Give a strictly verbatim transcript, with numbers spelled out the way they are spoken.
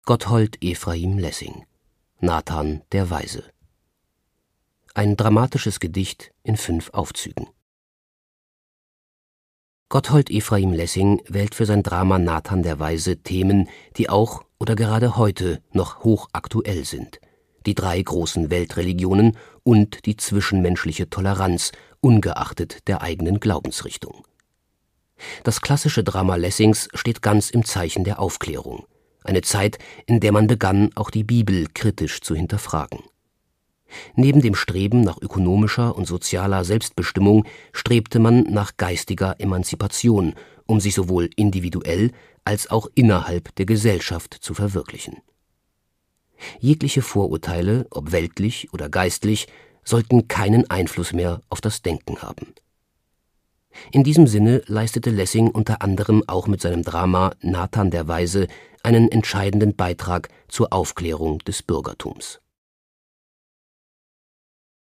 Gotthold Ephraim Lessing, Nathan der Weise. Ein dramatisches Gedicht in fünf Aufzügen. Gotthold Ephraim Lessing wählt für sein Drama Nathan der Weise Themen, die auch oder gerade heute noch hochaktuell sind: die drei großen Weltreligionen und die zwischenmenschliche Toleranz, ungeachtet der eigenen Glaubensrichtung. Das klassische Drama Lessings steht ganz im Zeichen der Aufklärung, eine Zeit, in der man begann, auch die Bibel kritisch zu hinterfragen. Neben dem Streben nach ökonomischer und sozialer Selbstbestimmung strebte man nach geistiger Emanzipation, um sich sowohl individuell als auch innerhalb der Gesellschaft zu verwirklichen. Jegliche Vorurteile, ob weltlich oder geistlich, sollten keinen Einfluss mehr auf das Denken haben. In diesem Sinne leistete Lessing unter anderem auch mit seinem Drama Nathan der Weise einen entscheidenden Beitrag zur Aufklärung des Bürgertums.